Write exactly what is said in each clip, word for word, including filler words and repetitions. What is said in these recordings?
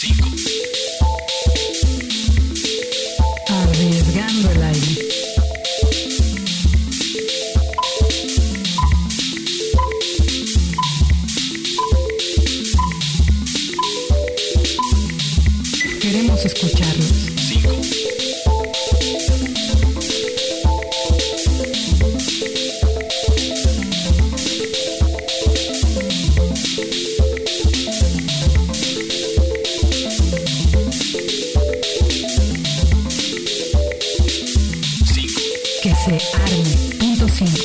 cinco. Arriesgando el aire. Queremos escucharlos. cinco. Que se arme. Punto cinco.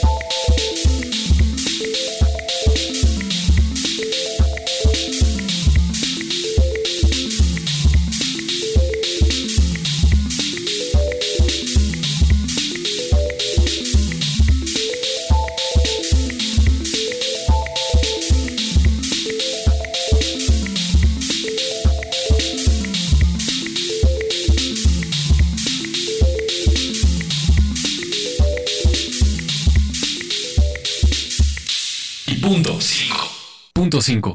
Punto cinco. Punto cinco.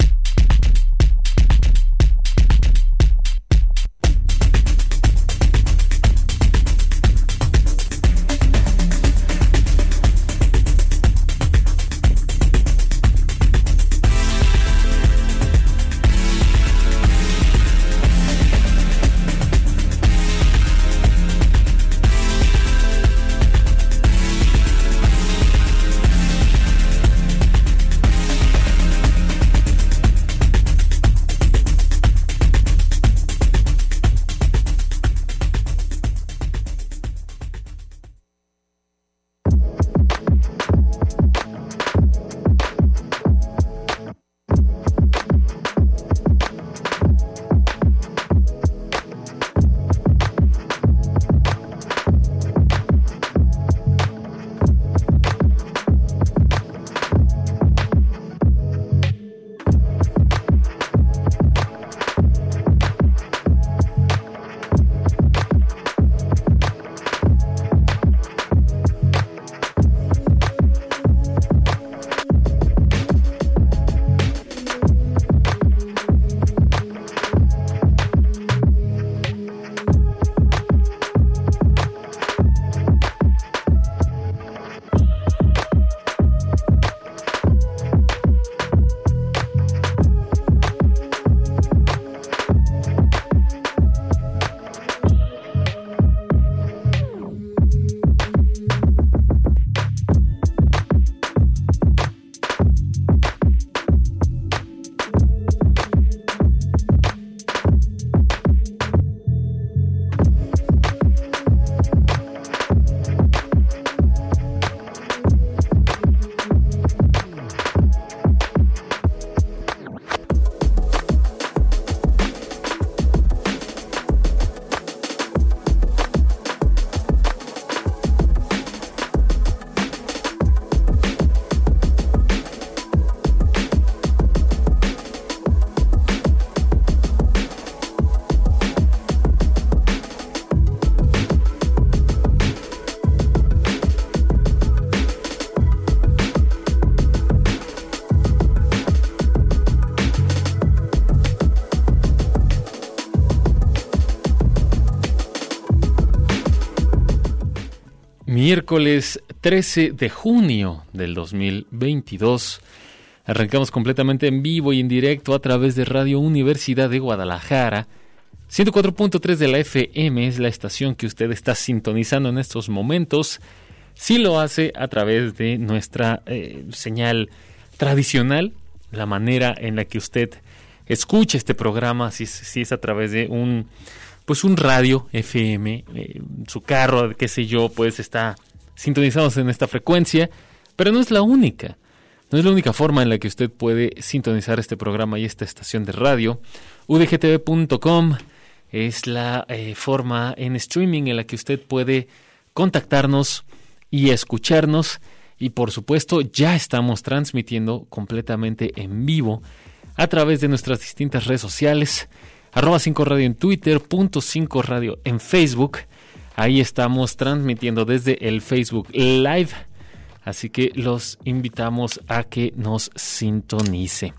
Miércoles trece de junio del dos mil veintidós. Arrancamos completamente en vivo y en directo a través de Radio Universidad de Guadalajara. ciento cuatro punto tres de la F M es la estación que usted está sintonizando en estos momentos. Si lo hace a través de nuestra eh, señal tradicional, la manera en la que usted escucha este programa, si, si es a través de un... pues un radio F M, eh, su carro, qué sé yo, pues está sintonizándose en esta frecuencia, pero no es la única, no es la única forma en la que usted puede sintonizar este programa y esta estación de radio. U D G T V punto com es la eh, forma en streaming en la que usted puede contactarnos y escucharnos, y por supuesto ya estamos transmitiendo completamente en vivo a través de nuestras distintas redes sociales. Arroba cinco radio en Twitter, punto cinco radio en Facebook. Ahí estamos transmitiendo desde el Facebook Live. Así que los invitamos a que nos sintonice.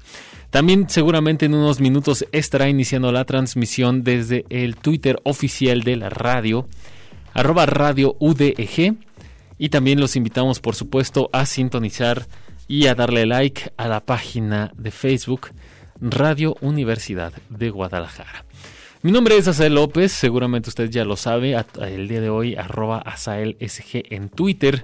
También seguramente en unos minutos estará iniciando la transmisión desde el Twitter oficial de la radio, arroba radio U D E G, y también los invitamos por supuesto a sintonizar y a darle like a la página de Facebook Radio Universidad de Guadalajara. Mi nombre es Asael López, seguramente usted ya lo sabe, el día de hoy arroba Asael S G en Twitter.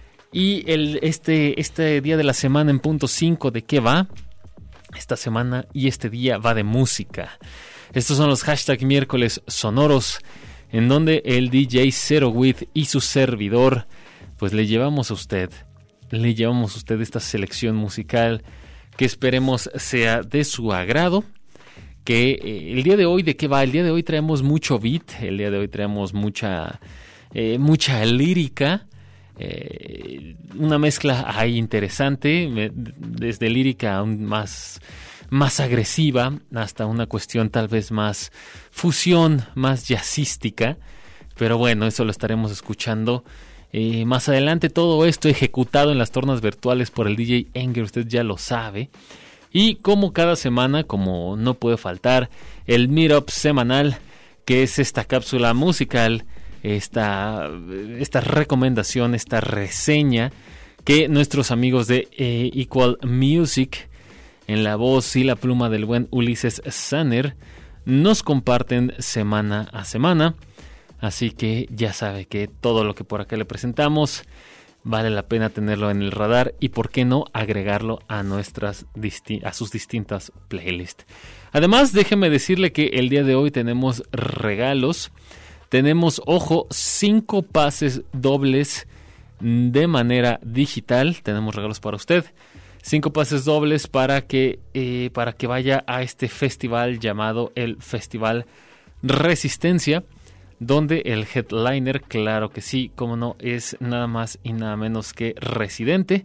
Y el, este, este día de la semana en punto cinco, ¿de qué va? Esta semana y este día va de música. Estos son los hashtag miércoles sonoros, en donde el D J Zerowith y su servidor, pues le llevamos a usted, le llevamos a usted esta selección musical que esperemos sea de su agrado. Que eh, el día de hoy, ¿de qué va? El día de hoy traemos mucho beat, el día de hoy traemos mucha, eh, mucha lírica, eh, una mezcla ahí interesante, desde lírica aún más, más agresiva hasta una cuestión tal vez más fusión, más jazzística, pero bueno, eso lo estaremos escuchando eh, más adelante. Todo esto ejecutado en las tornas virtuales por el D J Enger, usted ya lo sabe. Y como cada semana, como no puede faltar, el Meetup semanal, que es esta cápsula musical, esta, esta recomendación, esta reseña que nuestros amigos de eh, Equal Music, en la voz y la pluma del buen Ulises Sanner, nos comparten semana a semana. Así que ya sabe que todo lo que por acá le presentamos vale la pena tenerlo en el radar y por qué no agregarlo a nuestras disti- a sus distintas playlists. Además, déjeme decirle que el día de hoy tenemos regalos. Tenemos, ojo, cinco pases dobles de manera digital. Tenemos regalos para usted. Cinco pases dobles para que eh, para que vaya a este festival llamado el Festival Resistencia, donde el headliner, claro que sí, como no, es nada más y nada menos que Residente.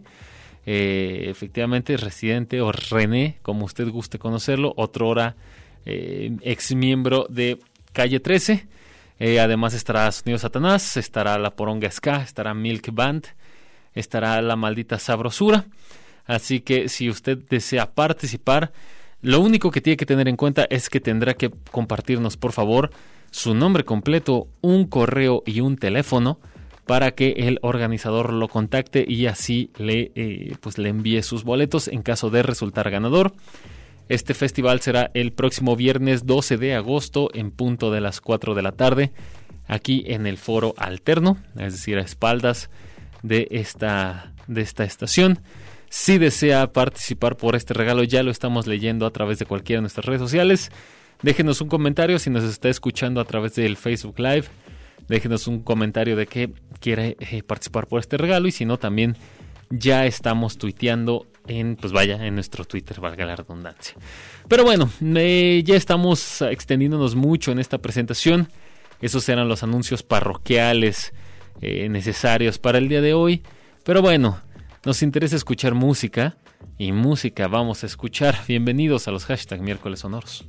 Eh, efectivamente, Residente o René, como usted guste conocerlo, otrora eh, ex miembro de Calle trece. Eh, además estará Sonido Satanás, estará La Poronga Ska, estará Milk Band, estará La Maldita Sabrosura. Así que si usted desea participar, lo único que tiene que tener en cuenta es que tendrá que compartirnos, por favor, su nombre completo, un correo y un teléfono para que el organizador lo contacte y así le, eh, pues le envíe sus boletos en caso de resultar ganador. Este festival será el próximo viernes doce de agosto en punto de las cuatro de la tarde, aquí en el Foro Alterno, es decir, a espaldas de esta, de esta estación. Si desea participar por este regalo, ya lo estamos leyendo a través de cualquiera de nuestras redes sociales. Déjenos un comentario si nos está escuchando a través del Facebook Live. Déjenos un comentario de que quiere eh, participar por este regalo. Y si no, también ya estamos tuiteando en, pues vaya, en nuestro Twitter, valga la redundancia. Pero bueno, eh, ya estamos extendiéndonos mucho en esta presentación. Esos eran los anuncios parroquiales eh, necesarios para el día de hoy. Pero bueno, nos interesa escuchar música. Y música vamos a escuchar. Bienvenidos a los hashtag miércoles sonoros.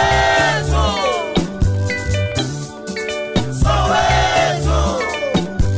Soweto, Soweto.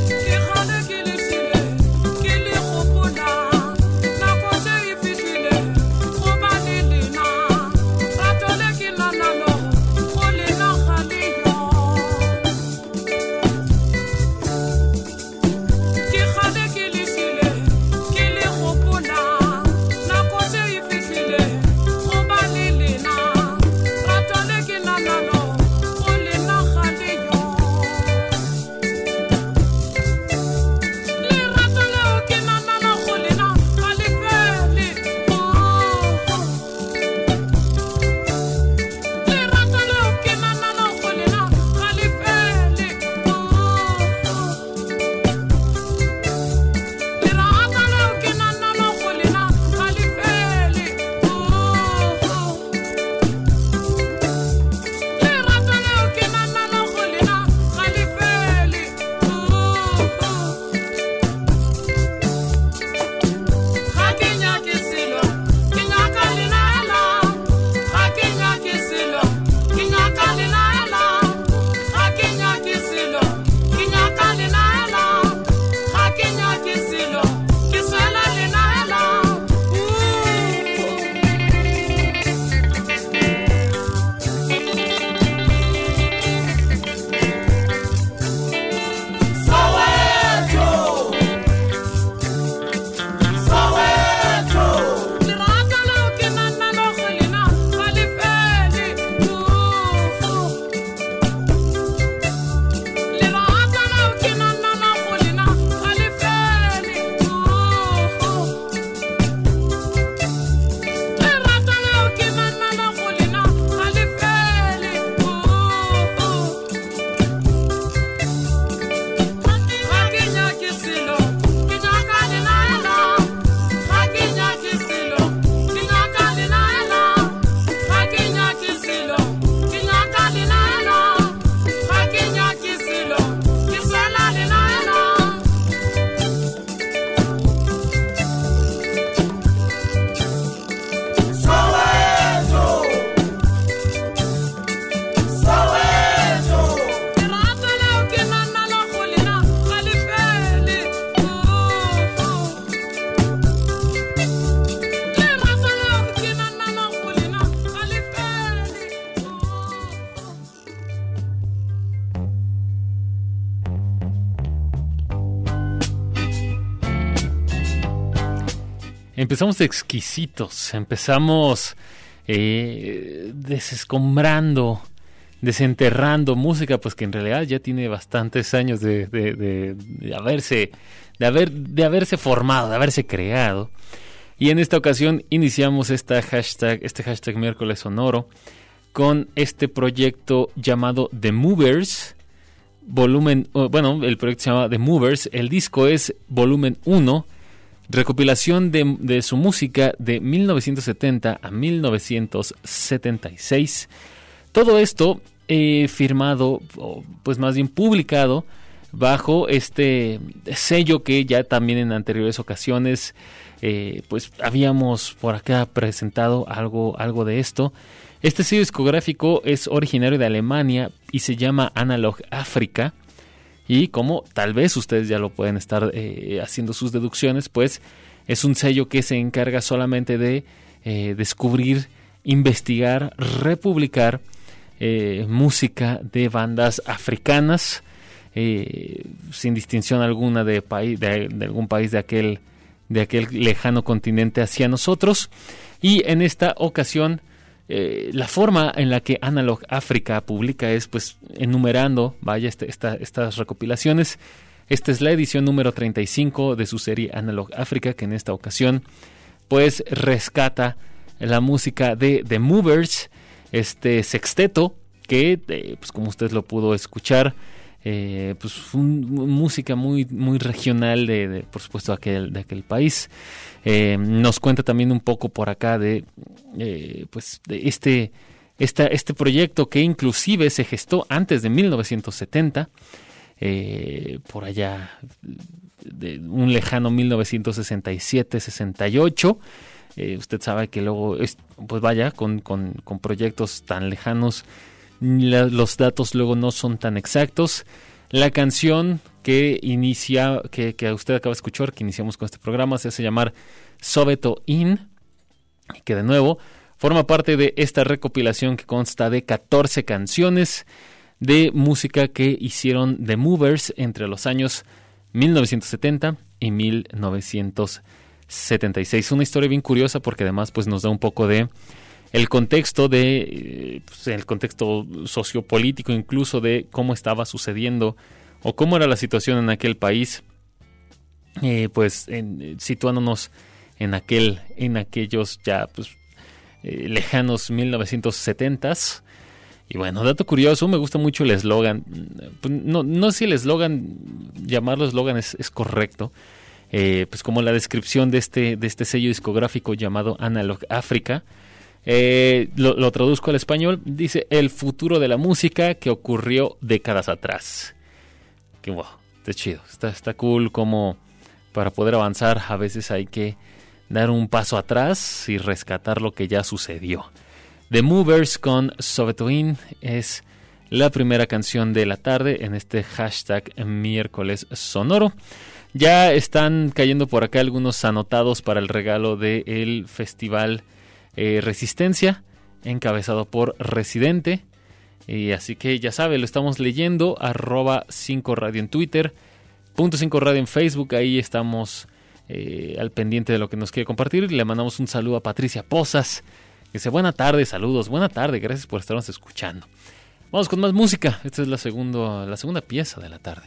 empezamos exquisitos, empezamos eh, desescombrando, desenterrando música, pues que en realidad ya tiene bastantes años de, de, de, de haberse, de haber, de haberse formado, de haberse creado. Y en esta ocasión iniciamos esta hashtag, este hashtag miércoles sonoro con este proyecto llamado The Movers, volumen, bueno, el proyecto se llama The Movers, el disco es volumen uno, recopilación de, de su música de mil novecientos setenta a mil novecientos setenta y seis. Todo esto eh, firmado, o pues más bien publicado, bajo este sello que ya también en anteriores ocasiones eh, pues habíamos por acá presentado algo, algo de esto. Este sello discográfico es originario de Alemania y se llama Analog Africa. Y como tal vez ustedes ya lo pueden estar eh, haciendo sus deducciones, pues es un sello que se encarga solamente de eh, descubrir, investigar, republicar eh, música de bandas africanas, eh, sin distinción alguna de, país, de, de algún país de aquel, de aquel lejano continente hacia nosotros. Y en esta ocasión, Eh, la forma en la que Analog Africa publica es pues enumerando, vaya, este, esta, estas recopilaciones. Esta es la edición número treinta y cinco de su serie Analog Africa, que en esta ocasión pues rescata la música de The Movers, este sexteto que eh, pues como usted lo pudo escuchar, eh, pues un, música muy, muy regional de, de por supuesto de aquel, de aquel país. Eh, nos cuenta también un poco por acá de, eh, pues de este, esta, este proyecto que inclusive se gestó antes de mil novecientos setenta, eh, por allá de un lejano mil novecientos sesenta y siete sesenta y ocho. Eh, usted sabe que luego, es, pues vaya, con, con, con proyectos tan lejanos, la, los datos luego no son tan exactos. La canción que inicia, que, que usted acaba de escuchar, que iniciamos con este programa, se hace llamar Soweto In, que de nuevo forma parte de esta recopilación que consta de catorce canciones de música que hicieron The Movers entre los años mil novecientos setenta y mil novecientos setenta y seis. Una historia bien curiosa porque además pues nos da un poco de el contexto de pues, el contexto sociopolítico, incluso de cómo estaba sucediendo o cómo era la situación en aquel país, eh, pues en, situándonos en aquel en aquellos ya pues eh, lejanos mil novecientos setentas. Y bueno, dato curioso, me gusta mucho el eslogan. No, no sé si el eslogan, llamarlo eslogan es, es correcto, eh, pues como la descripción de este de este sello discográfico llamado Analog Africa. Eh, lo, lo traduzco al español, dice el futuro de la música que ocurrió décadas atrás. Que wow, está chido, está, está cool como para poder avanzar a veces hay que dar un paso atrás y rescatar lo que ya sucedió. The Movers con Soweto In es la primera canción de la tarde en este hashtag miércoles sonoro. Ya están cayendo por acá algunos anotados para el regalo del festival Eh, Resistencia, encabezado por Residente, y así que ya sabe, lo estamos leyendo, arroba cinco radio en Twitter, punto cinco radio en Facebook, ahí estamos eh, al pendiente de lo que nos quiere compartir. Le mandamos un saludo a Patricia Pozas, que dice buena tarde, saludos, buena tarde, gracias por estarnos escuchando. Vamos con más música, esta es la, segundo, la segunda pieza de la tarde.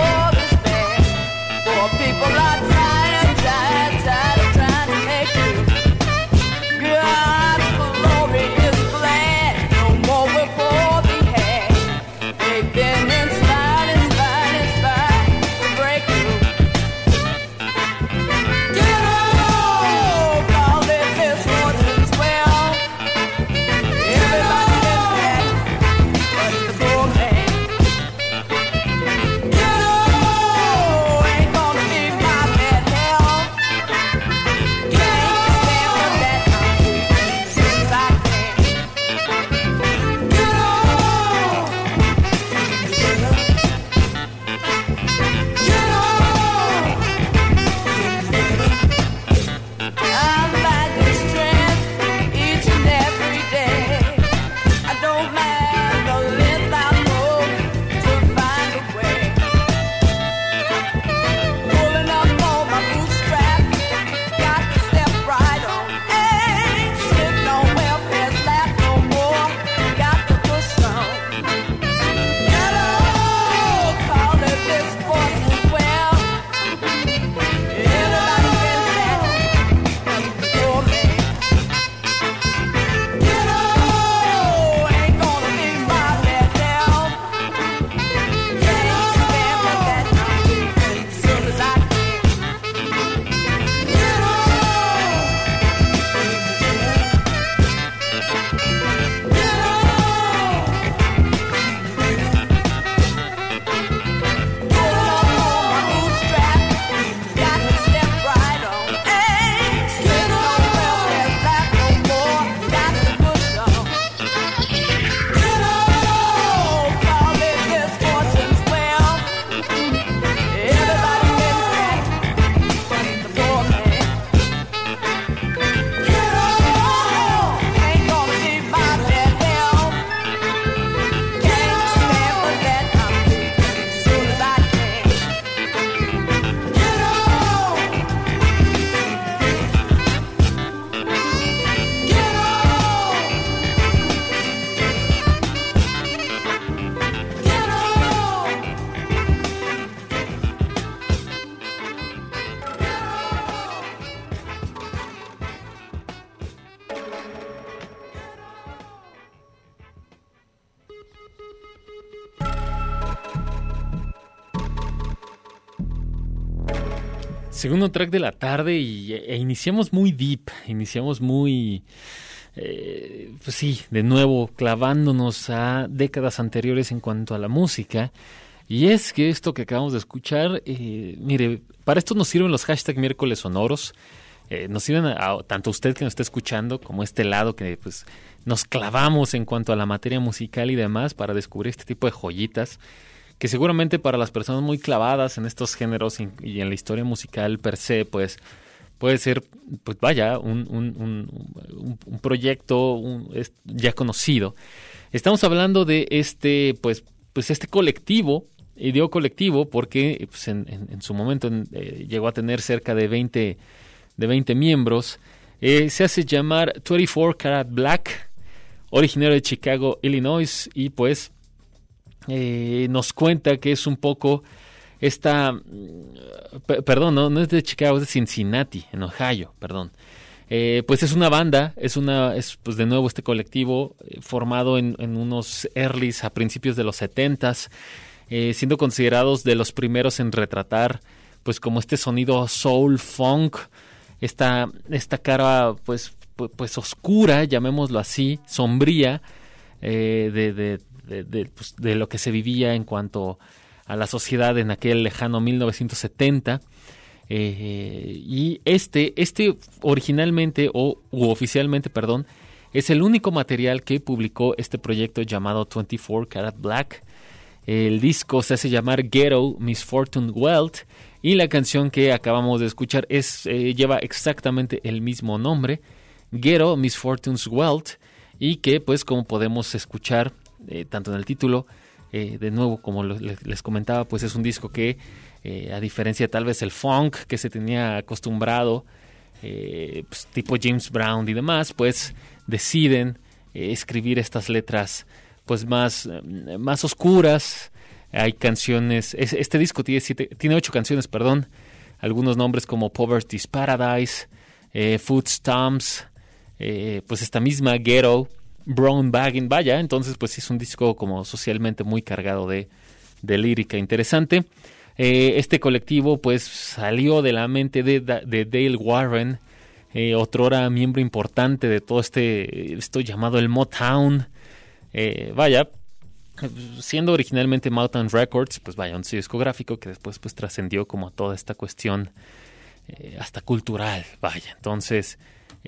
People are tired, tired, tired of trying to make you Segundo track de la tarde y e iniciamos muy deep, iniciamos muy, eh, pues sí, de nuevo clavándonos a décadas anteriores en cuanto a la música. Y es que esto que acabamos de escuchar, eh, mire, para esto nos sirven los hashtag miércoles sonoros, eh, nos sirven a, a, tanto usted que nos está escuchando como este lado que pues nos clavamos en cuanto a la materia musical y demás para descubrir este tipo de joyitas que seguramente para las personas muy clavadas en estos géneros y, y en la historia musical per se, pues puede ser, pues vaya, un, un, un, un proyecto un, es ya conocido. Estamos hablando de este, pues, pues este colectivo, y digo colectivo porque pues en, en, en su momento en, eh, llegó a tener cerca de veinte, de veinte miembros. Eh, se hace llamar veinticuatro Karat Black, originario de Chicago, Illinois, y pues Eh, nos cuenta que es un poco esta, p- perdón, no, no es de Chicago, es de Cincinnati, en Ohio, perdón. Eh, pues es una banda, es una, es pues de nuevo este colectivo eh, formado en, en unos earlys a principios de los setentas, eh, siendo considerados de los primeros en retratar, pues como este sonido soul funk, esta, esta cara, pues, pues, pues oscura, llamémoslo así, sombría, eh, de, de De, de, pues, de lo que se vivía en cuanto a la sociedad en aquel lejano mil novecientos setenta. Eh, y este, este originalmente o u oficialmente, perdón, es el único material que publicó este proyecto llamado veinticuatro Karat Black. El disco se hace llamar Ghetto Misfortune Wealth y la canción que acabamos de escuchar es, eh, lleva exactamente el mismo nombre, Ghetto Misfortune's Wealth, y que pues como podemos escuchar Eh, tanto en el título, eh, de nuevo, como lo, les, les comentaba, pues es un disco que, eh, a diferencia tal vez el funk que se tenía acostumbrado, eh, pues, tipo James Brown y demás, pues deciden eh, escribir estas letras pues más, eh, más oscuras. Hay canciones, es, este disco tiene, siete, tiene ocho canciones, perdón, algunos nombres como Poverty's Paradise, eh, Food Stamps, eh, pues esta misma Ghetto, Brown Baggin', vaya, entonces pues es un disco como socialmente muy cargado de, de lírica interesante. Eh, este colectivo pues salió de la mente de, de Dale Warren, eh, otrora miembro importante de todo este, esto llamado el Motown, eh, vaya, siendo originalmente Motown Records, pues vaya, un sello discográfico que después pues trascendió como toda esta cuestión eh, hasta cultural, vaya, entonces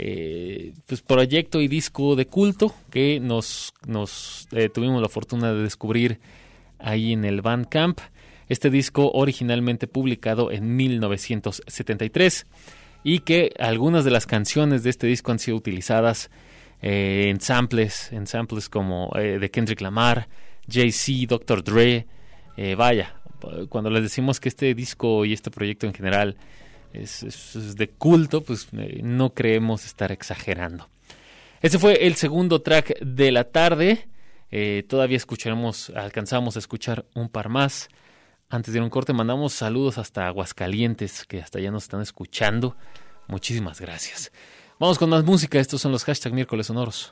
Eh, pues proyecto y disco de culto que nos, nos eh, tuvimos la fortuna de descubrir ahí en el Bandcamp. Este disco originalmente publicado en mil novecientos setenta y tres y que algunas de las canciones de este disco han sido utilizadas eh, en samples, en samples como eh, de Kendrick Lamar, Jay-Z, doctor Dre, eh, vaya, cuando les decimos que este disco y este proyecto en general Es, es, es de culto, pues eh, no creemos estar exagerando. Ese fue el segundo track de la tarde. Eh, todavía escucharemos, alcanzamos a escuchar un par más. Antes de ir a un corte, mandamos saludos hasta Aguascalientes, que hasta allá nos están escuchando. Muchísimas gracias. Vamos con más música. Estos son los hashtag miércoles sonoros.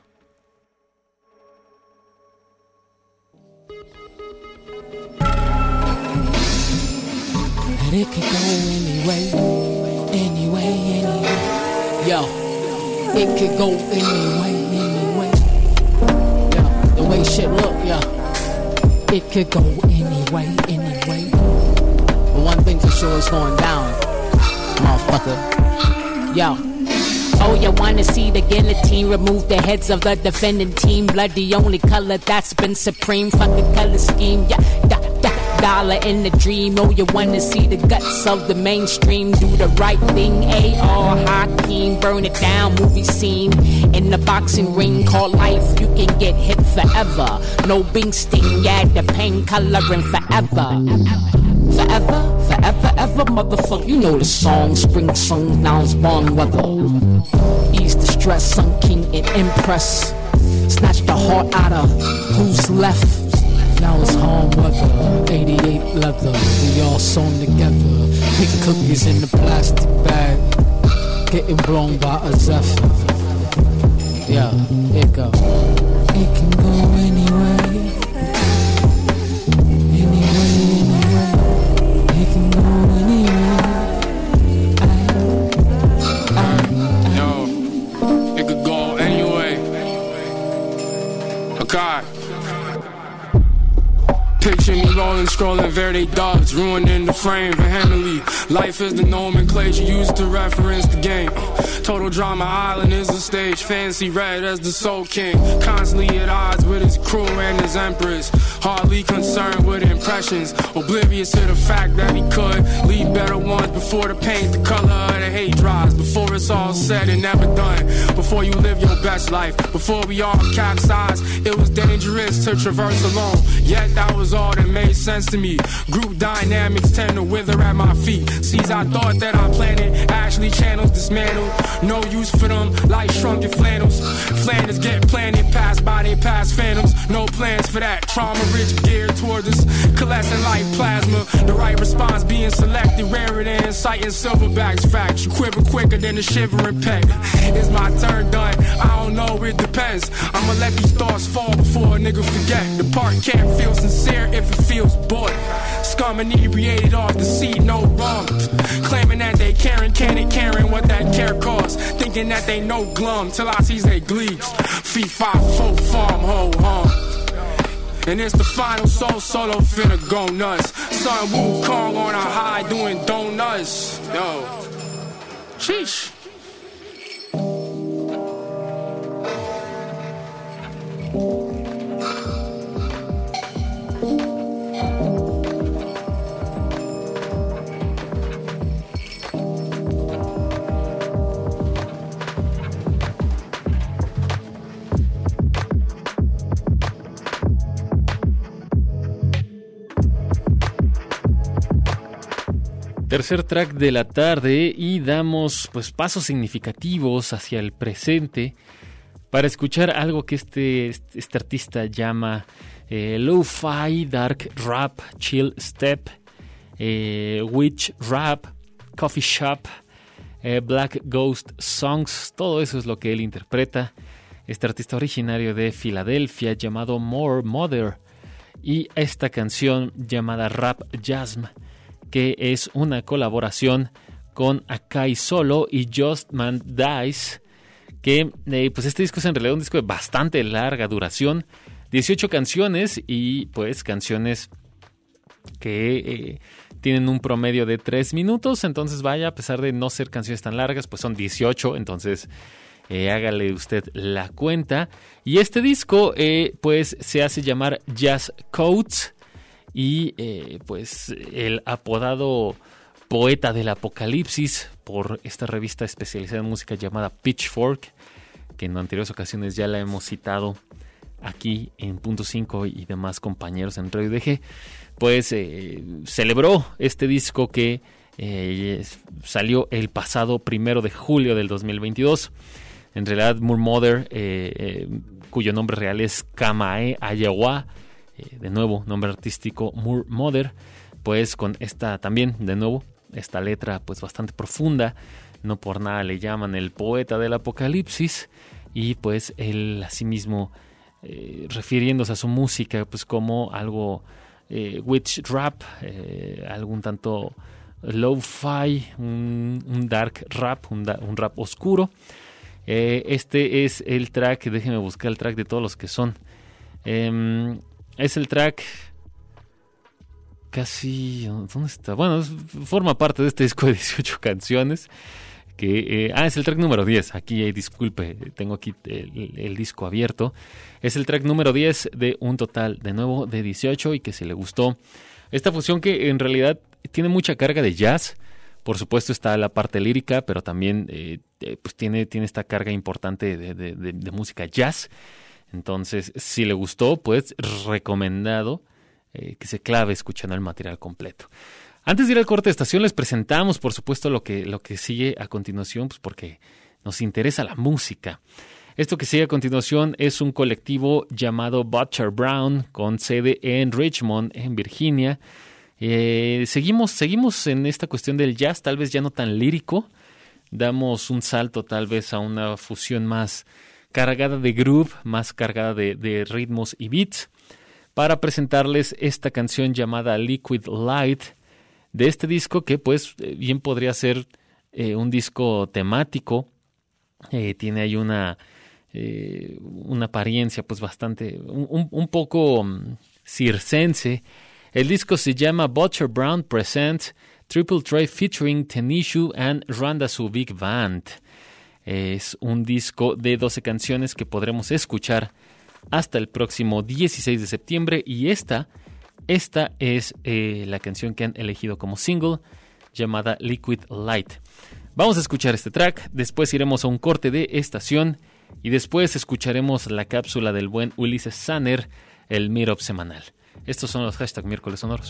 It could go anyway, anyway, anyway. Yo, it could go anyway, anyway. Yo, the way shit look, yo. It could go anyway, anyway. But one thing for sure is going down, motherfucker. Yo. Oh, you wanna see the guillotine remove the heads of the defending team? Blood, the only color that's been supreme. Fuck the color scheme, yeah. Da, da, dollar in the dream. Oh, you wanna see the guts of the mainstream? Do the right thing, A R Hakeem. Burn it down, movie scene. In the boxing ring called life, you can get hit forever. No Bing sting, yeah, the pain coloring forever. Forever, forever, ever, motherfucker. You know the song, spring song, now's born weather. Ease the stress, sun king and impress. Snatch the heart out of who's left. Now it's home weather, eighty-eight leather. We all sewn together. Pink cookies in the plastic bag. Getting blown by a zephyr. Yeah, it go. It can go anyway. Anyway, anyway. It can go anyway. Scrolling Verde dubs, ruining the frame vehemently. Life is the nomenclature used to reference the game. Total Drama Island is a stage, fancy red as the Soul King. Constantly at odds with his crew and his empress. Hardly concerned with impressions, oblivious to the fact that he could leave better ones before the paint, the color of the hate dries. Before it's all said and never done. Before you live your best life. Before we all capsize, it was dangerous to traverse alone. Yet that was all that made sense to me. Group dynamics tend to wither at my feet. Seeds I thought that I planted, actually channels dismantled. No use for them, like shrunken flannels. Flanders get planted, passed by they past phantoms. No plans for that, trauma rich geared toward us. Coalescing like plasma, the right response being selected. Rarer than inciting silverbacks. Facts, you quiver quicker than a shivering peck. Is my turn done? I don't know, it depends. I'ma let these thoughts fall before a nigga forget. The part can't feel sincere if it feels bored. Scum inebriated off the seat, no rum. Claiming that they caring, caring, caring what that care costs. Thinking that they know glum till I sees they gleeks. Feet five, four, farm, ho, hum. And it's the final soul solo finna go nuts. Son Wukong on a high doing donuts. Yo. Sheesh. Tercer track de la tarde y damos pues pasos significativos hacia el presente para escuchar algo que este, este artista llama eh, Lo-Fi, Dark Rap, Chill Step, eh, Witch Rap, Coffee Shop, eh, Black Ghost Songs. Todo eso es lo que él interpreta. Este artista originario de Filadelfia llamado More Mother, y esta canción llamada Rap Jasm, que es una colaboración con Akai Solo y Just Man Dice, que eh, pues este disco es en realidad un disco de bastante larga duración, dieciocho canciones, y pues canciones que eh, tienen un promedio de tres minutos, entonces vaya, a pesar de no ser canciones tan largas, pues son dieciocho, entonces eh, hágale usted la cuenta. Y este disco eh, pues se hace llamar Jazz Codes, y eh, pues el apodado poeta del apocalipsis por esta revista especializada en música llamada Pitchfork, que en anteriores ocasiones ya la hemos citado aquí en Punto cinco y demás compañeros en Radio D G, pues eh, celebró este disco que eh, salió el pasado primero de julio del dos mil veintidós. En realidad, More Mother, eh, eh, cuyo nombre real es Kamae Ayawa, Eh, de nuevo, nombre artístico More Mother, pues con esta también, de nuevo, esta letra pues bastante profunda, no por nada le llaman el poeta del apocalipsis, y pues él asimismo eh, refiriéndose a su música pues como algo eh, witch rap, eh, algún tanto lo-fi, un, un dark rap, un, da, un rap oscuro. Eh, este es el track, déjenme buscar el track de todos los que son. Eh, Es el track casi... ¿Dónde está? Bueno, es, forma parte de este disco de dieciocho canciones. Que, eh, ah, es el track número diez. Aquí, eh, disculpe, tengo aquí el, el disco abierto. Es el track número diez de un total, de nuevo, de dieciocho. Y que si le gustó esta fusión, que en realidad tiene mucha carga de jazz. Por supuesto está la parte lírica, pero también eh, eh, pues tiene, tiene esta carga importante de, de, de, de música jazz. Entonces, si le gustó, pues recomendado eh, que se clave escuchando el material completo. Antes de ir al corte de estación, les presentamos, por supuesto, lo que, lo que sigue a continuación, pues porque nos interesa la música. Esto que sigue a continuación es un colectivo llamado Butcher Brown, con sede en Richmond, en Virginia. Eh, seguimos, seguimos en esta cuestión del jazz, tal vez ya no tan lírico. Damos un salto tal vez a una fusión más cargada de groove, más cargada de, de ritmos y beats, para presentarles esta canción llamada Liquid Light, de este disco que pues bien podría ser eh, un disco temático. Eh, tiene ahí una, eh, una apariencia pues bastante, un, un poco um, circense. El disco se llama Butcher Brown Presents Triple Trade featuring Tenishu and Randasu Big Band. Es un disco de doce canciones que podremos escuchar hasta el próximo dieciséis de septiembre y esta, esta es eh, la canción que han elegido como single llamada Liquid Light. Vamos a escuchar este track, después iremos a un corte de estación y después escucharemos la cápsula del buen Ulises Sanner, el Meetup semanal. Estos son los hashtag miércoles sonoros.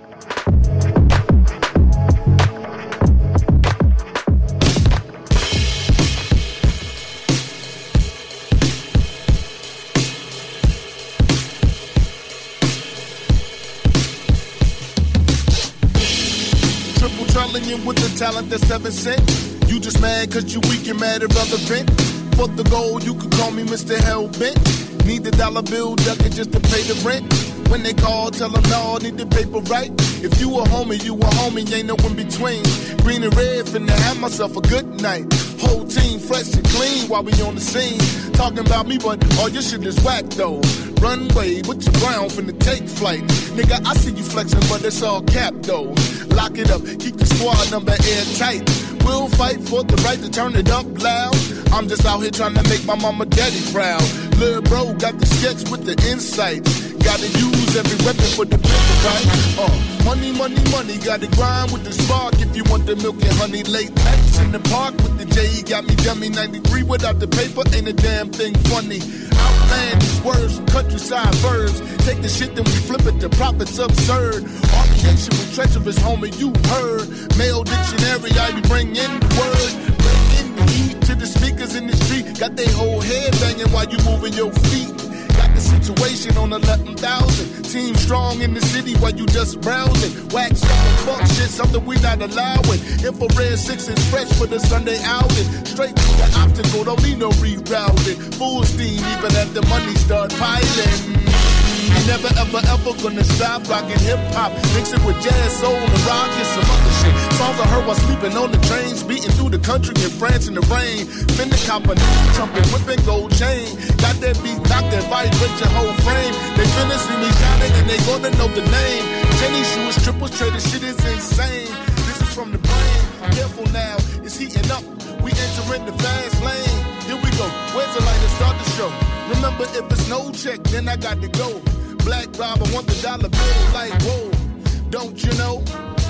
With the talent that's seven cent. You just mad cause you weak and mad at brother Brent. For the gold, you could call me Mister Hellbent. Need the dollar bill ducking just to pay the rent. When they call, tell them no, need the paper right. If you a homie, you a homie, ain't no in between. Green and red, finna have myself a good night. Whole team fresh and clean while we on the scene. Talking about me, but all your shit is whack though. Runway with your brown finna take flight. Nigga, I see you flexing, but it's all cap though. Lock it up, keep the squad number airtight. We'll fight for the right to turn it up loud. I'm just out here trying to make my mama daddy proud. Lil' bro got the sketch with the insight. Gotta use every weapon for the paper, right? Uh, money, money, money, gotta grind with the spark if you want the milk and honey. Late nights in the park with the J, got me dummy ninety-three without the paper, ain't a damn thing funny. Outlandish words from countryside verbs. Take the shit, then we flip it to profits absurd. Obligation with treacherous, homie, you heard. Male dictionary, I be bringing the word. Bringing the heat to the speakers in the street. Got they whole head banging while you moving your feet. Got the situation on eleven thousand. Team strong in the city while you just browsing. Wax up and fuck shit, something we not allowing. Infrared six is fresh for the Sunday outing. Straight to the obstacle, don't need no rerouting. Full steam even at the money start piling. Never ever ever gonna stop rocking hip hop. Mix it with jazz, soul, and rock and some other shit. Songs I heard while sleeping on the trains, beating through the country in France in the rain. Been the cop a trumpet, whipping gold chain. Got that beat knocked that vibrate your whole frame. They finna see me shining and they gonna know the name. Jenny shoes, triple trade, this shit is insane. This is from the brain. Careful now, it's heating up. We entering the fast lane. Here we go. Where's the light to start the show? Remember, if it's no check, then I got to go. Black Rob, I want the dollar bill like, whoa, don't you know?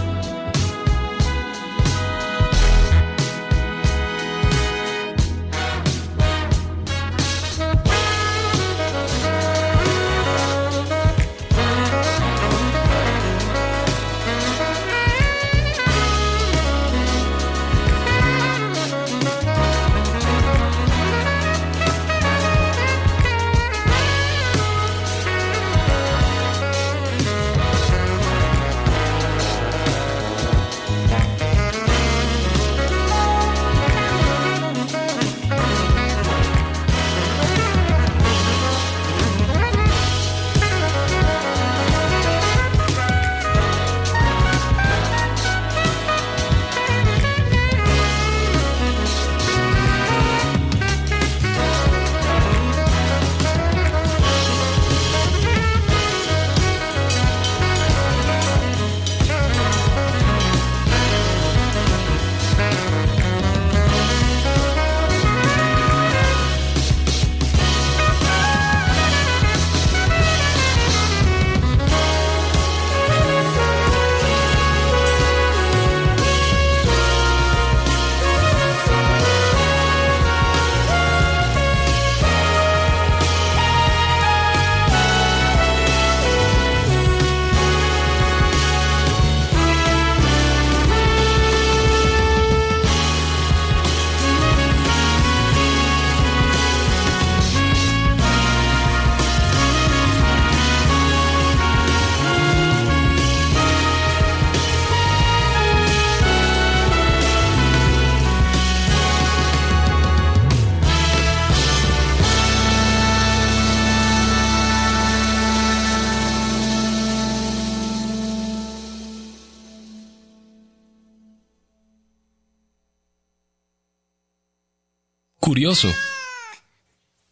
Curioso.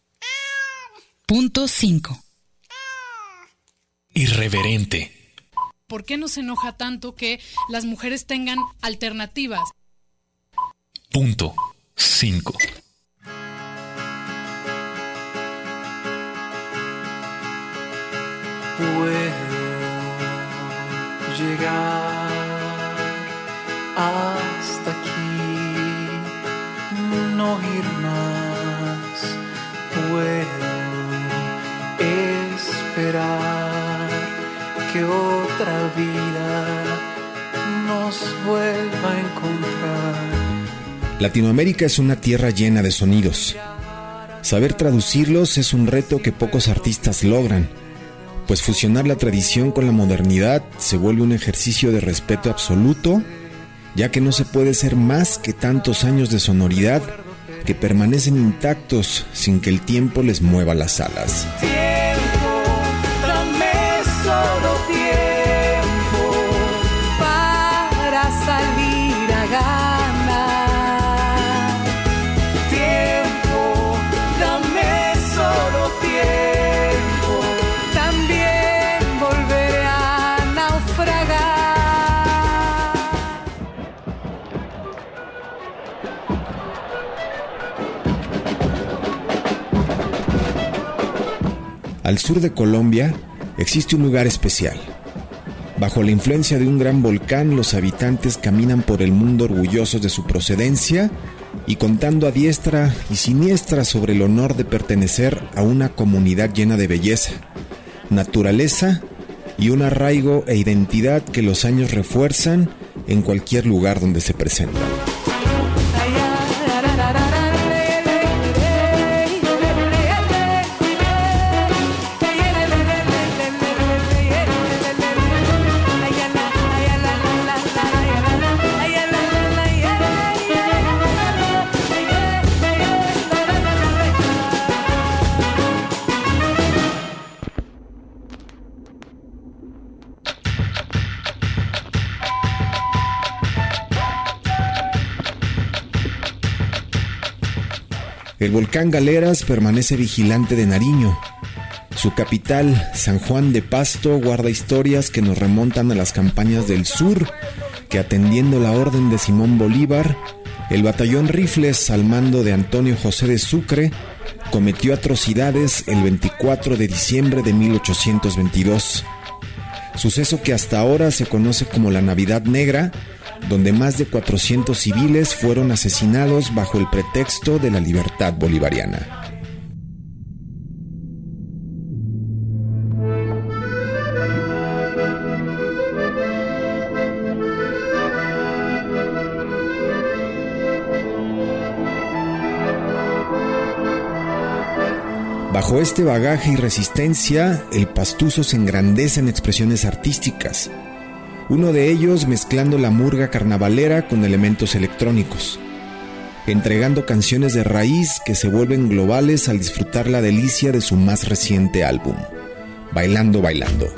Punto cinco. Irreverente. ¿por qué nos enoja tanto que las mujeres tengan alternativas? Punto cinco. Puedo llegar hasta aquí, no ir más. Puedo esperar que otra vida nos vuelva a encontrar. Latinoamérica es una tierra llena de sonidos. Saber traducirlos es un reto que pocos artistas logran, pues fusionar la tradición con la modernidad se vuelve un ejercicio de respeto absoluto, ya que no se puede ser más que tantos años de sonoridad que permanecen intactos sin que el tiempo les mueva las alas. Tiempo, dame solo tiempo para salir a ganar. Tiempo, dame solo tiempo, también volveré a naufragar. Al sur de Colombia existe un lugar especial. Bajo la influencia de un gran volcán, los habitantes caminan por el mundo orgullosos de su procedencia y contando a diestra y siniestra sobre el honor de pertenecer a una comunidad llena de belleza, naturaleza y un arraigo e identidad que los años refuerzan en cualquier lugar donde se presentan. El volcán Galeras permanece vigilante de Nariño. Su capital, San Juan de Pasto, guarda historias que nos remontan a las campañas del sur, que atendiendo la orden de Simón Bolívar, el batallón Rifles al mando de Antonio José de Sucre cometió atrocidades el veinticuatro de diciembre de mil ochocientos veintidós. Suceso que hasta ahora se conoce como la Navidad Negra, donde más de cuatrocientos civiles fueron asesinados bajo el pretexto de la libertad bolivariana. Bajo este bagaje y resistencia, el pastuso se engrandece en expresiones artísticas. Uno de ellos mezclando la murga carnavalera con elementos electrónicos, entregando canciones de raíz que se vuelven globales al disfrutar la delicia de su más reciente álbum, Bailando Bailando.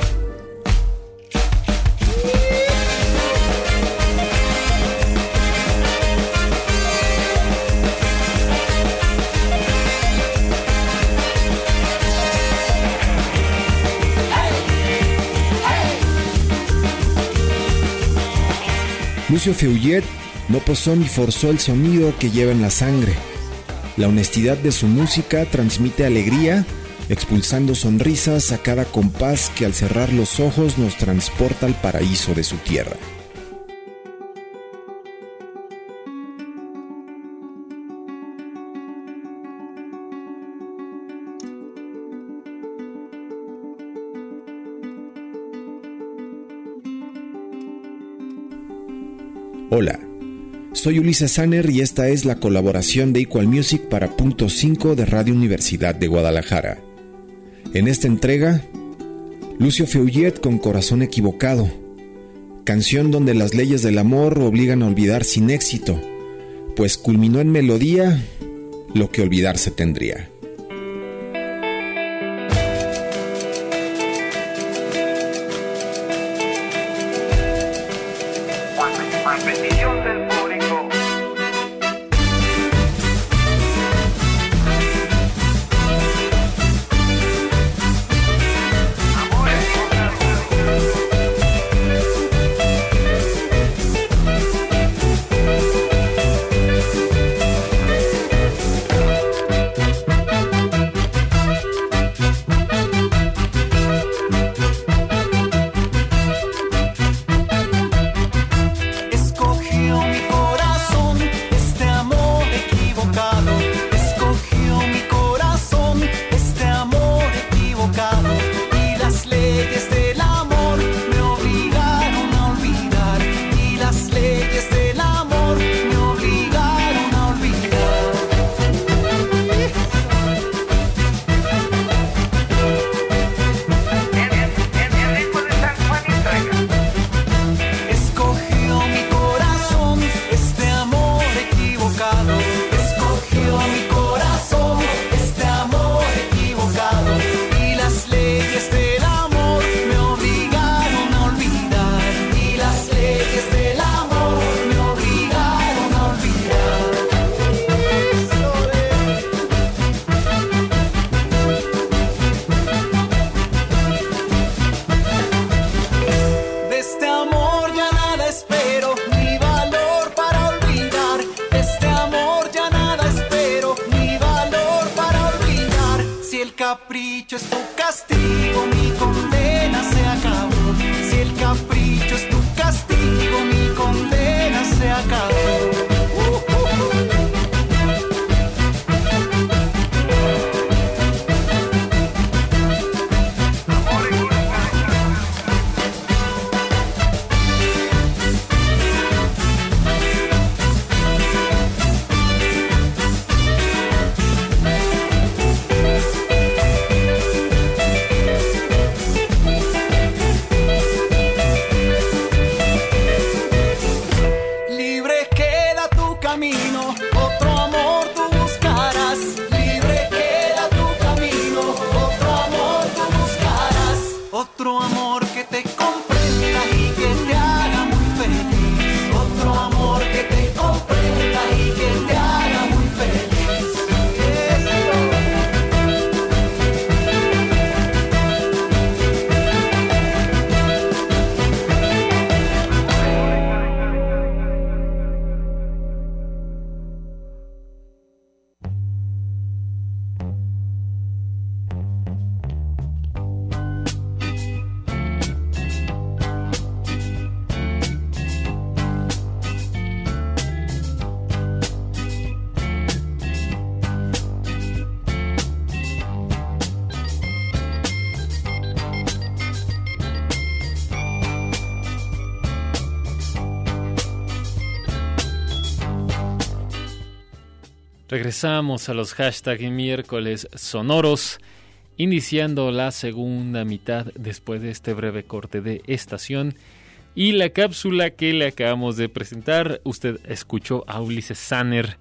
Lucio Feullet no posó ni forzó el sonido que lleva en la sangre. La honestidad de su música transmite alegría, expulsando sonrisas a cada compás que al cerrar los ojos nos transporta al paraíso de su tierra. Hola, soy Ulises Sanner y esta es la colaboración de Equal Music para Punto cinco de Radio Universidad de Guadalajara. En esta entrega, Lucio Feullet con Corazón Equivocado, canción donde las leyes del amor obligan a olvidar sin éxito, pues culminó en melodía lo que olvidarse tendría. Petición del público. Amores capricho es tu castigo, mi condena se acabó. Si el capricho es tu castigo, mi condena se acabó. Regresamos a los hashtag miércoles sonoros, iniciando la segunda mitad después de este breve corte de estación. Y la cápsula que le acabamos de presentar, usted escuchó a Ulises Sanner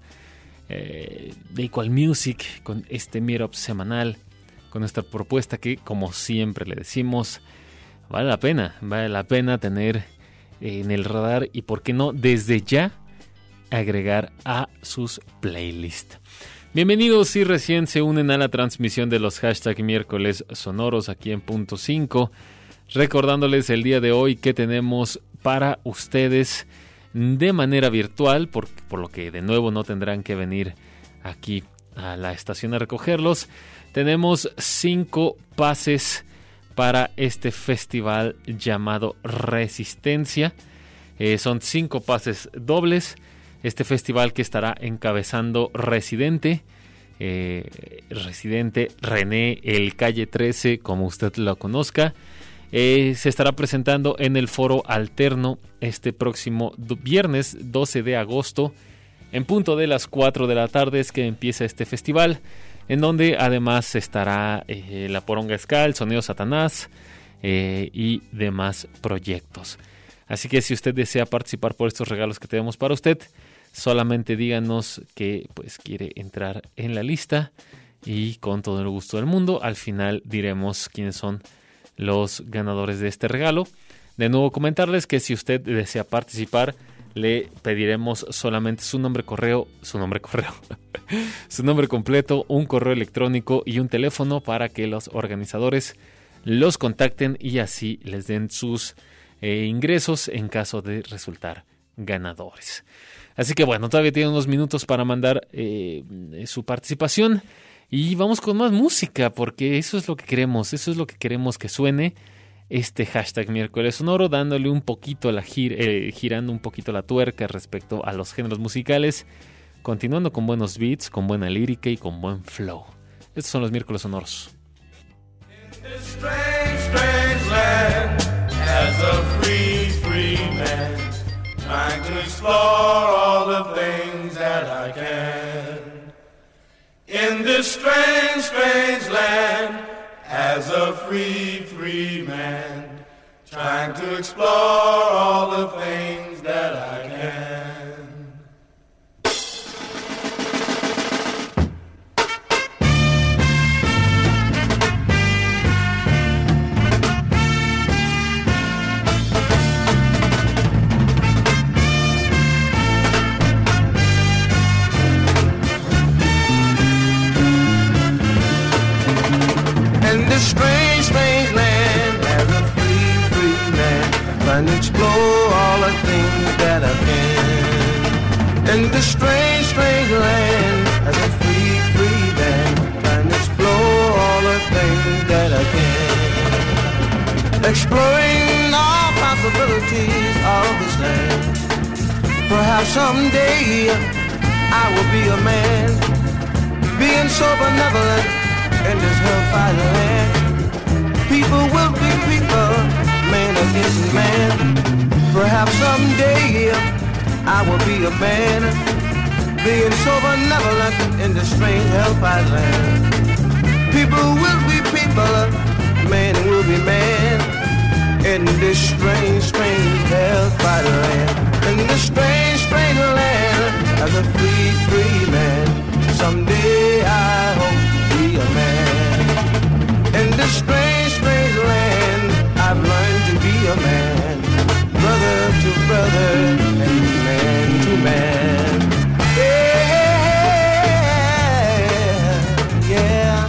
eh, de Equal Music con este meetup semanal, con esta propuesta que, como siempre le decimos, vale la pena, vale la pena tener en el radar y, por qué no, desde ya agregar a sus playlists. Bienvenidos si recién se unen a la transmisión de los hashtag miércoles sonoros aquí en Punto cinco, recordándoles el día de hoy que tenemos para ustedes de manera virtual, por, por lo que de nuevo no tendrán que venir aquí a la estación a recogerlos. Tenemos cinco pases para este festival llamado Resistencia. Eh, son cinco pases dobles. Este festival que estará encabezando Residente, eh, Residente René el Calle trece, como usted lo conozca. Eh, se estará presentando en el Foro Alterno este próximo viernes doce de agosto, en punto de las cuatro de la tarde es que empieza este festival, en donde además estará eh, La Poronga Ska, El Sonido Satanás eh, y demás proyectos. Así que si usted desea participar por estos regalos que tenemos para usted, solamente díganos que pues quiere entrar en la lista y con todo el gusto del mundo al final diremos quiénes son los ganadores de este regalo. De nuevo comentarles que si usted desea participar, le pediremos solamente su nombre correo, su nombre correo, su nombre completo, un correo electrónico y un teléfono para que los organizadores los contacten y así les den sus eh, ingresos en caso de resultar ganadores. Así que bueno, todavía tienen unos minutos para mandar eh, su participación y vamos con más música porque eso es lo que queremos, eso es lo que queremos que suene este hashtag miércoles sonoro, dándole un poquito la gir, eh, girando un poquito la tuerca respecto a los géneros musicales, continuando con buenos beats, con buena lírica y con buen flow. Estos son los miércoles sonoros. Trying to explore all the things that I can. In this strange, strange land, as a free, free man, trying to explore all the things that I can. Strange, strange land, as a free, free man, trying to explore all the things that I can. In this strange, strange land, as a free, free man, trying to explore all the exploring all possibilities of this land. Perhaps someday I will be a man, being so benevolent in this hellfire land. People will be people, man against man. Perhaps someday I will be a man, being so benevolent in this strange hellfire land. People will be people, man will be man, in this strange, strange hellfire land. In this strange, strange land, as a free, free man, someday I hope to be a man. In this strange, strange land, I've learned to be a man, brother to brother, and man to man. Yeah, yeah.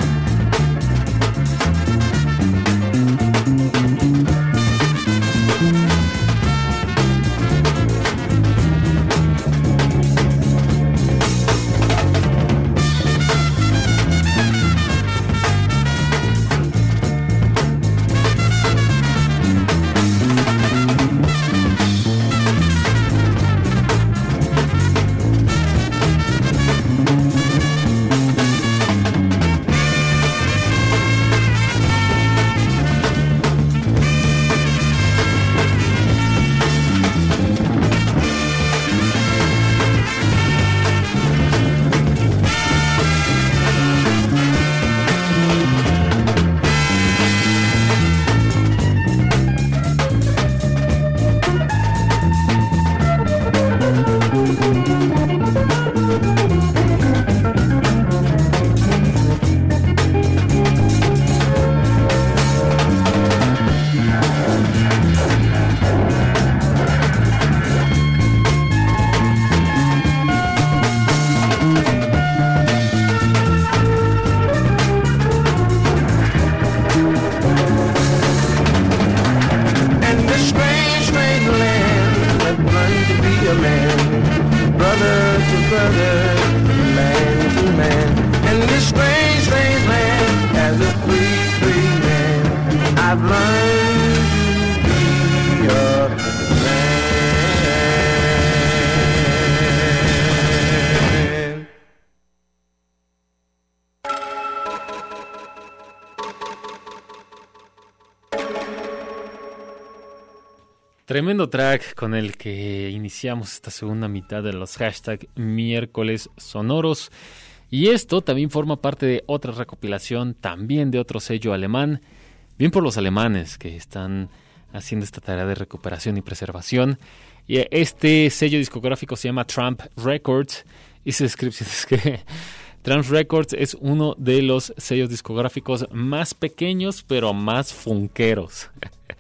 Tremendo track con el que iniciamos esta segunda mitad de los hashtag miércoles sonoros. Y esto también forma parte de otra recopilación, también de otro sello alemán, bien por los alemanes que están haciendo esta tarea de recuperación y preservación. Y este sello discográfico se llama Tramp Records, y su descripción es que Tramp Records es uno de los sellos discográficos más pequeños pero más funkeros.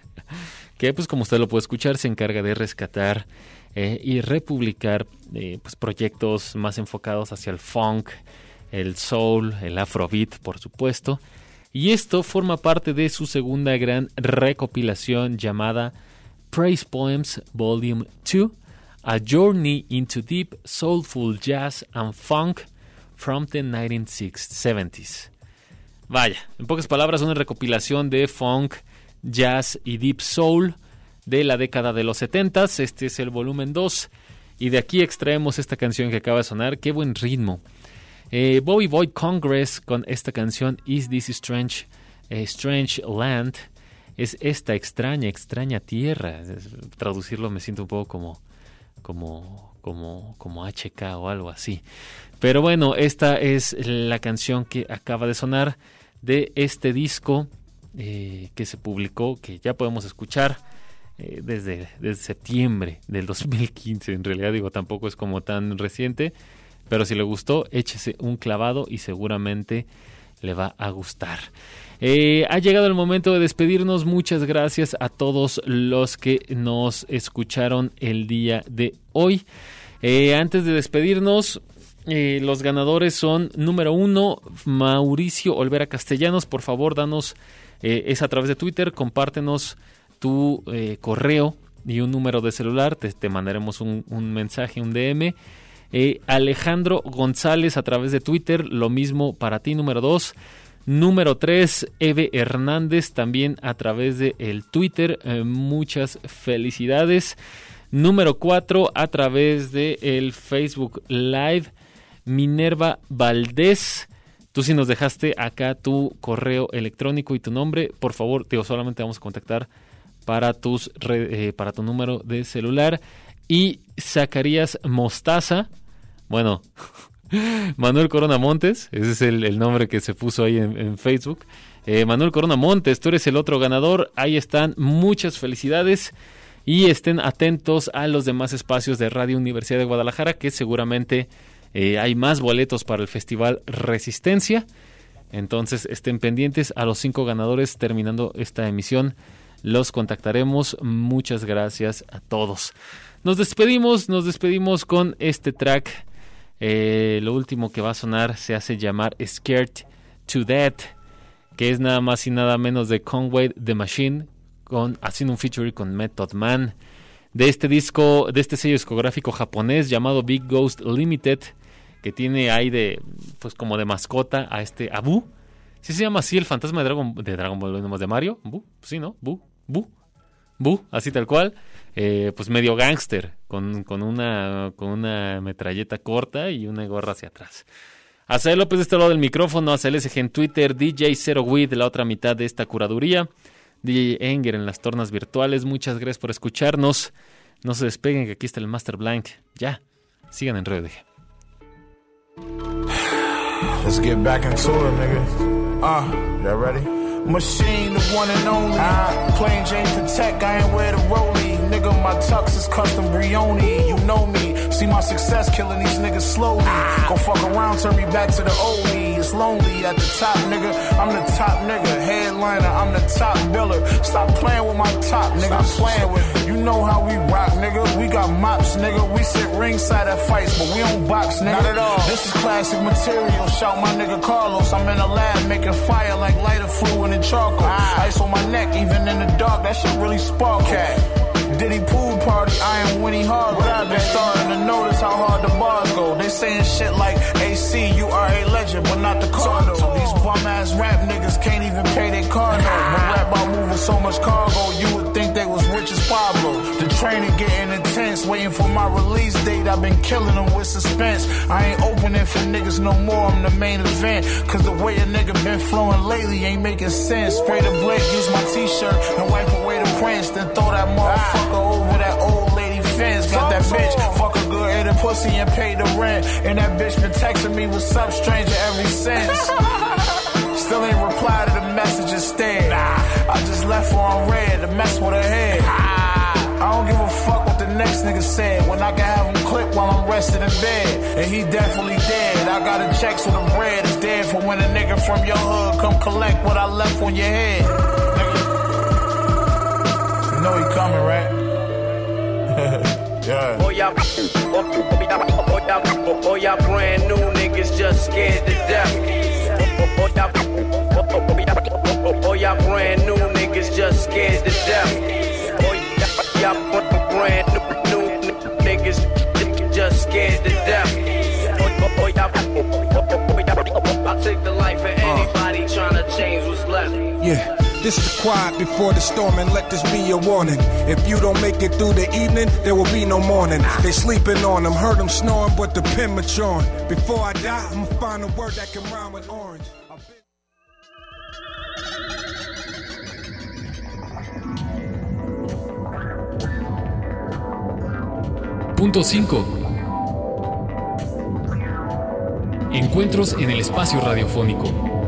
Que, pues como usted lo puede escuchar, se encarga de rescatar eh, y republicar eh, pues, proyectos más enfocados hacia el funk, el soul, el afrobeat, por supuesto. Y esto forma parte de su segunda gran recopilación llamada Praise Poems Volume dos, A Journey into Deep Soulful Jazz and Funk from the nineteen seventies. Vaya, en pocas palabras, una recopilación de funk, jazz y deep soul de la década de los setentas. Este es el volumen dos y de aquí extraemos esta canción que acaba de sonar. Qué buen ritmo. eh, Bobby Boyd Congress con esta canción Is This Strange, eh, Strange Land. Es esta extraña, extraña tierra. Es, traducirlo me siento un poco como como, como, como H K o algo así. Pero bueno, esta es la canción que acaba de sonar de este disco Eh, que se publicó, que ya podemos escuchar eh, desde, desde septiembre del dos mil quince. En realidad, digo, tampoco es como tan reciente, pero si le gustó, échese un clavado y seguramente le va a gustar. Eh, ha llegado el momento de despedirnos. Muchas gracias a todos los que nos escucharon el día de hoy. Eh, antes de despedirnos, eh, los ganadores son: número uno, Mauricio Olvera Castellanos. Por favor, danos Eh, es a través de Twitter, compártenos tu eh, correo y un número de celular, te, te mandaremos un, un mensaje, un D M. Eh, Alejandro González a través de Twitter, lo mismo para ti. Número dos, Número tres, Eve Hernández, también a través de el Twitter. Eh, muchas felicidades. Número cuatro, a través de el Facebook Live, Minerva Valdés. Tú sí nos dejaste acá tu correo electrónico y tu nombre. Por favor, digo, solamente vamos a contactar para, tus, eh, para tu número de celular. Y Zacarías Mostaza, bueno... Manuel Corona Montes, ese es el, el nombre que se puso ahí en, en Facebook. eh, Manuel Corona Montes, tú eres el otro ganador. Ahí están, muchas felicidades. Y estén atentos a los demás espacios de Radio Universidad de Guadalajara, que seguramente eh, hay más boletos para el Festival Resistencia. Entonces estén pendientes. A los cinco ganadores, terminando esta emisión, los contactaremos. Muchas gracias a todos. Nos despedimos, nos despedimos con este track. Eh, lo último que va a sonar se hace llamar Scared to Death, que es nada más y nada menos de Conway the Machine, con, haciendo un featuring con Method Man, de este disco, de este sello discográfico japonés llamado Big Ghost Limited, que tiene ahí de, pues como de mascota a este a Boo. ¿Sí se llama así el fantasma de Dragon, de Dragon Ball, de Mario? ¿Boo? Sí, ¿no? Boo, Boo, Boo, así tal cual. Eh, pues medio gángster, con, con, una, con una metralleta corta y una gorra hacia atrás. Azael López de este lado del micrófono, Azael S G en Twitter, D J Zero Weed de la otra mitad de esta curaduría, D J Enger en las tornas virtuales. Muchas gracias por escucharnos. No se despeguen, que aquí está el Master Blank. Ya, sigan en Radio D G. Let's get back into it, nigga. Ah, uh, y'all ready? Machine, the one and only. Uh, plain Jane Protect, I ain't wear the rollie. Nigga, my tux is custom Brioni. You know me, see my success killing these niggas slowly. Go fuck around, turn me back to the old me. It's lonely at the top, nigga. I'm the top nigga, headliner, I'm the top biller. Stop playing with my top, nigga. Stop playing with me. You know how we rock, nigga. We got mops, nigga. We sit ringside at fights, but we don't box, nigga. Not at all. This is classic material. Shout my nigga Carlos. I'm in the lab making fire like lighter fluid and charcoal. Ah. Ice on my neck, even in the dark, that shit really spark. Okay. Diddy pool party, I am Winnie Harlow. I've been starting to notice how hard the bars go. They saying shit like A C, you are a legend, but not the Cardo. These bum ass rap niggas can't even pay their car note. But rap about moving so much cargo, you would think they was rich as Pablo. The training getting intense, waiting for my release date. I've been killing them with suspense. I ain't opening for niggas no more, I'm the main event. Cause the way a nigga been flowing lately ain't making sense. Spray the Blake, use my t-shirt and wipe away the prints, then throw that motherfucker over that old lady fence. Got that bitch, fuck a good headed pussy and pay the rent. And that bitch been texting me what's up, stranger, ever since. Still ain't reply to the message instead. I just left her on red to mess with her head. I don't give a fuck what the next nigga said, when I can have him clip while I'm resting in bed. And he definitely dead. I got a check so the bread is dead for when a nigga from your hood come collect what I left on your head. You know he coming, right? Yeah. Oh y'all, oh y'all, oh y'all brand new niggas just scared to death. Oh y'all, oh y'all brand new niggas just scared to death. Oh y'all brand new niggas just scared to death. Oh y'all, I'll take the life of anybody trying to change what's left. Yeah. This the quiet before the storm, and let this be your warning. If you don't make it through the evening, there will be no morning. They sleeping on them, heard them snoring, but the pen maturing. Before I die, I'ma find a word that can rhyme with orange. Punto cinco. Encuentros en el espacio radiofónico.